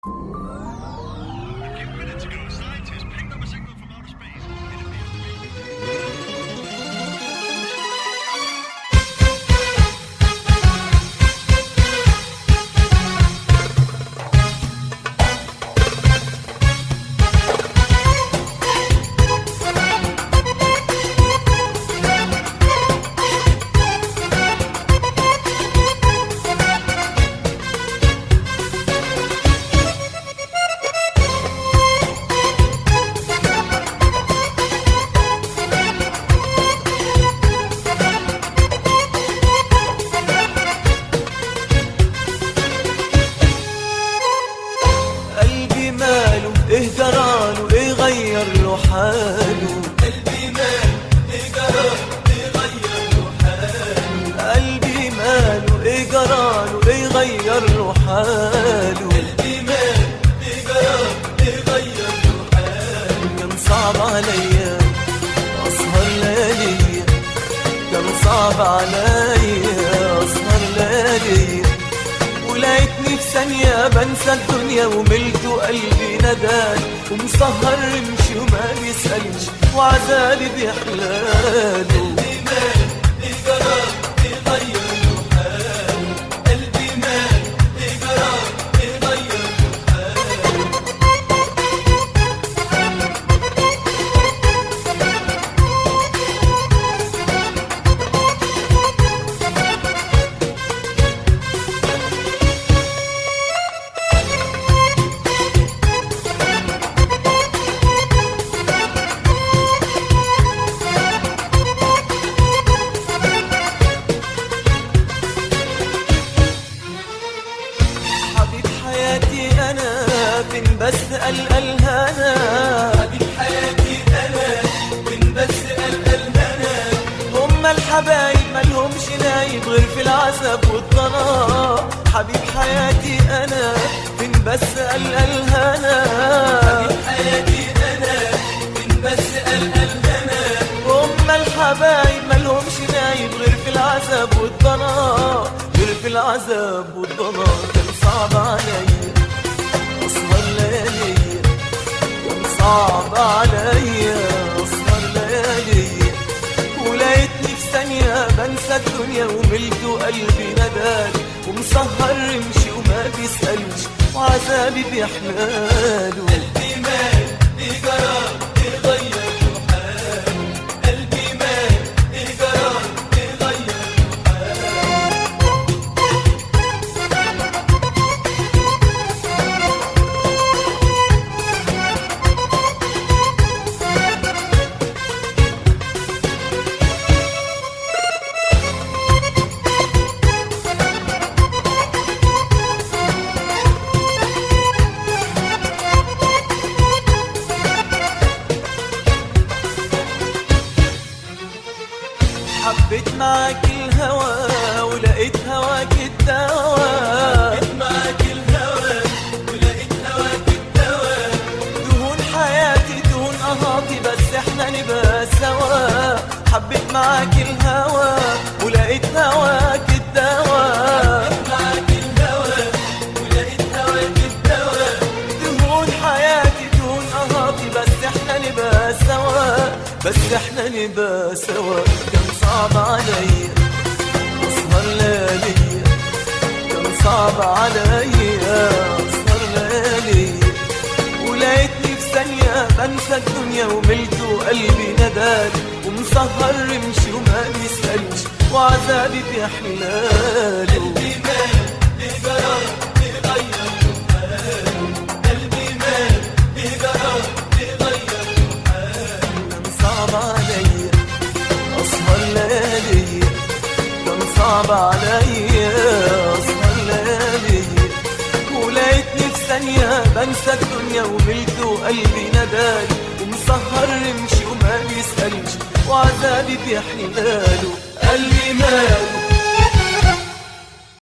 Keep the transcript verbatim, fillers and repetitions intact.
ايه جراله ايه غير له حاله قلبي ماله ايه جراله ايه غير له حاله قلبي ماله ايه جراله ايه غير له حاله قلبي ماله ايه جراله ايه غير له حاله كان صعب عليا اسهر ليالي كان صعب عليا اسهر ليالي ولقيتني في ثانية بنسى الدنيا وملت قلبي ندان ومسهر رمشي وما بيسألش وعذابي بيحلاله قلبي ماله ايه جراله ايه غير له حاله قلبي ماله ايه جراله ايه غير له حاله حبيب حياتي انا فين بس قلق الهنا حبيب حياتي انا فين بس قلق الهنا هما الحبايب مالهمش نايب غير في العذاب والضنا حبيب حياتي انا فين بس قلق الهنا حبيب حياتي انا فين بس قلق الهنا هما الحبايب مالهمش نايب غير في العذاب والضنا غير في العذاب والضنا كان صعب عليا اسهر ليالي كان صعب عليا اسهر ليالي ولقيتني في ثانية بنسى الدنيا وملت قلبي ندالي ومسهر رمشي وما بيسألش وعذابي بيحلاله قلبي ماله ايه جراله ايه غير له حاله قلبي ماله ايه جراله ايه غير له حاله حبيت معاك الهوى ولقيت هواك الدواء جيت معاك الهوى ولقيت هواك الدواء دهون حياتي دهون قهاتي بس احنا نبقى سوا حبيت معاك الهوى ولقيت هواك الدواء جيت معاك الهوى ولقيت هواك الدواء دهون حياتي دهون قهاتي بس احنا نبقى سوا بس احنا نبقى سوا كان صعب عليا اسهر ليالي كان صعب عليا اسهر ليالي ولقيتني في ثانية بنسى الدنيا وملت قلبي ندالي ومسهر رمشي وما بيسألش وعذابي بيحلاله قلبي ماله ايه جراله ايه غير له حاله قلبي ماله ايه جراله ايه غير له حاله كان صعب عليا اسهر ليالي كان صعب عليا اسهر ليالي ولقيتني في ثانية بنسى الدنيا وملت قلبي ندالي ومسهر رمشي وما بيسألش وعذابي بيحلاله قلبي ماله